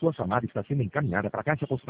Sua chamada está sendo encaminhada para a caixa postal.